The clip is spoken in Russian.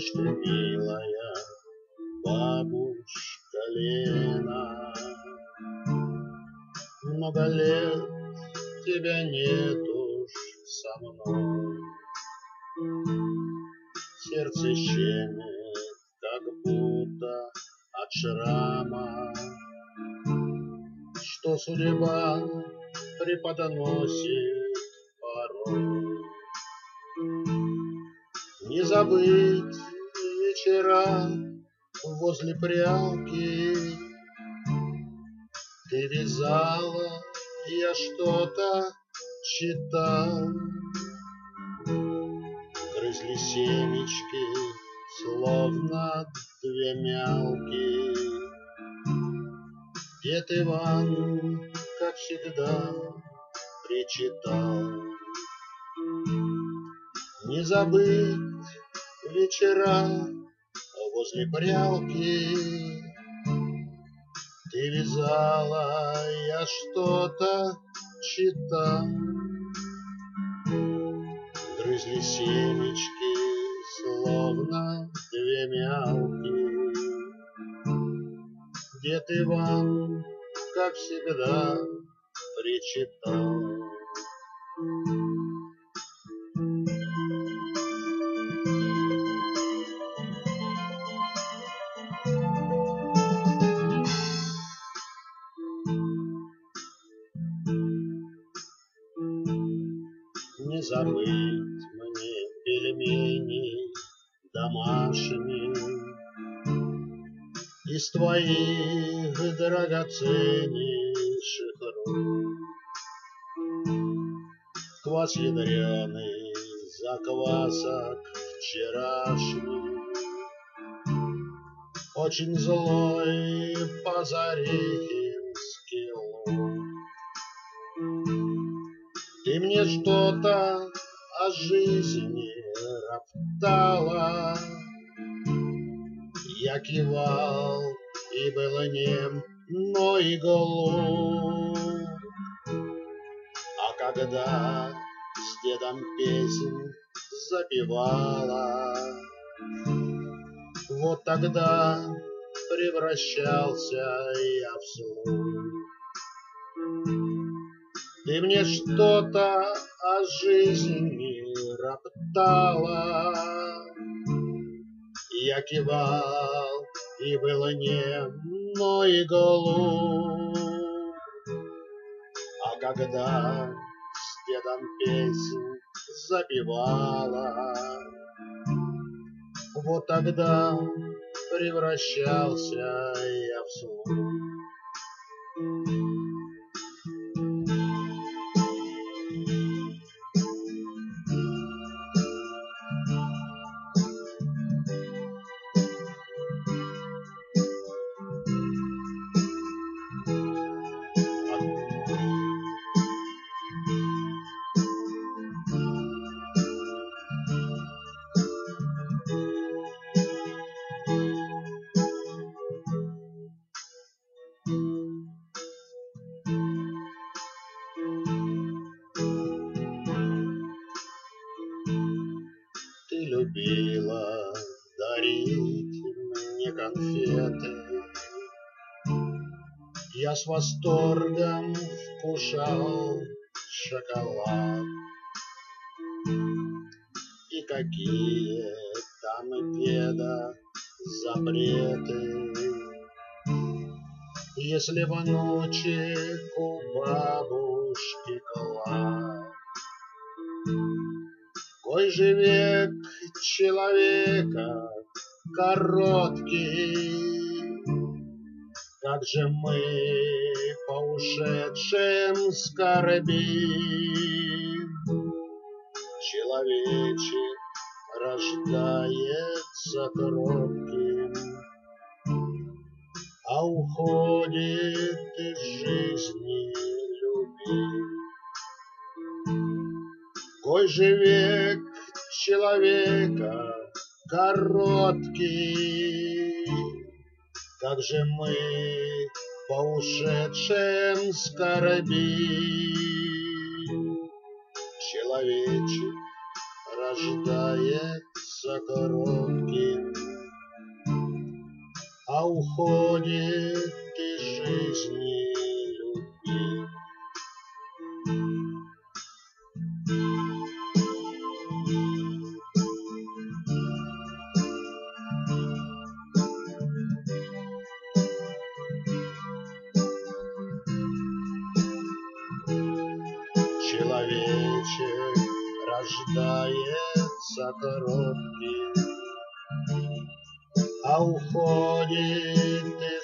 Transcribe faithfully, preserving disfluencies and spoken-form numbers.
Помнишь ты, милая бабушка Лена, много лет тебя нет уж со мной. Сердце щемит, как будто от шрама, что судьба преподносит порой. Не забыть вечера возле прялки, ты вязала, я что-то читал. Грызли семечки, словно две мялки. Дед Иван, как всегда, причитал. Не забыть вечера возле прялки, ты вязала, я что-то читал. Грызли семечки, словно две мялки. Дед Иван, как всегда, причитал. Не забыть мне пельмени домашние из твоих драгоценнейших рук. Квас ядреный, заквасок вчерашний, очень злой по-зареченски лук. Ты мне что-то о жизни роптала, я кивал и был нем, но и глуп. А когда с дедом песнь запевала, вот тогда превращался я в слух. Ты мне что-то о жизни роптала, я кивал и был нем, но и глуп. А когда с дедом песнь запевала, вот тогда превращался я в слух. Ты любила дарить мне конфеты, я с восторгом вкушал шоколад. И какие там деда запреты, если внучек у бабушки клад. Кой же век человека короткий, как же мы по ушедшим скорбим. Человечек рождается кротким, а уходит из жизни любим. Кой же век человека короткий, как же мы по ушедшим скорбим. Человечек рождается коротким, а уходит из жизни любви. Человечек рождается коротким, а уходит из